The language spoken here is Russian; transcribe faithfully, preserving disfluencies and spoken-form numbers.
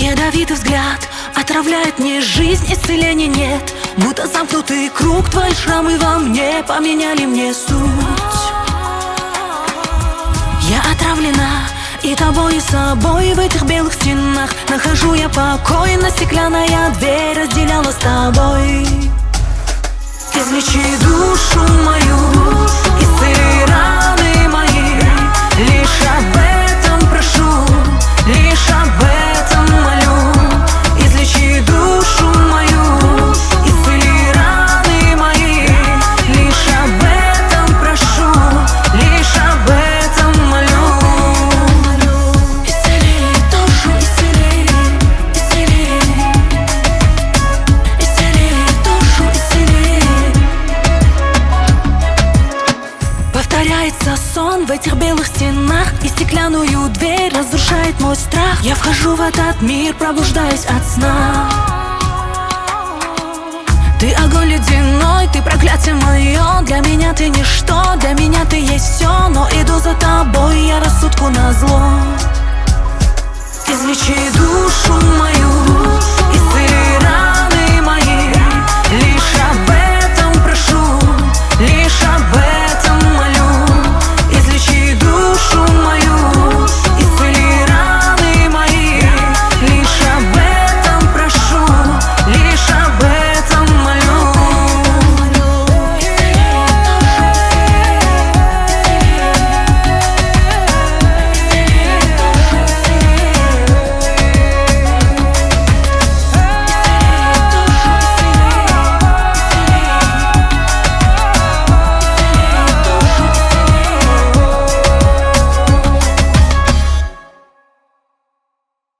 Ядовитый взгляд отравляет мне жизнь, исцеления нет. Будто замкнутый круг, твои шрамы во мне поменяли мне суть. Я отравлена и тобой, и собой. В этих белых стенах нахожу я покой. Но стеклянная дверь разделяла с тобой. Излечи душу мою, исцели раны мои. Лишь об этом прошу, лишь об этом молю. Излечи душу мою, исцели раны мои. Лишь об этом прошу, лишь об этом молю. Исцели душу, исцели, исцели. Исцели душу, исцели. Повторяется сон в этих белых стенах, и стеклянную дверь разрушает мой страх. Я вхожу в этот мир, пробуждаясь от сна. Ты огонь ледяной, ты проклятие мое. Для меня ты ничто, для меня ты есть все. Но иду за тобой, я рассудку назло. Излечи душу мою,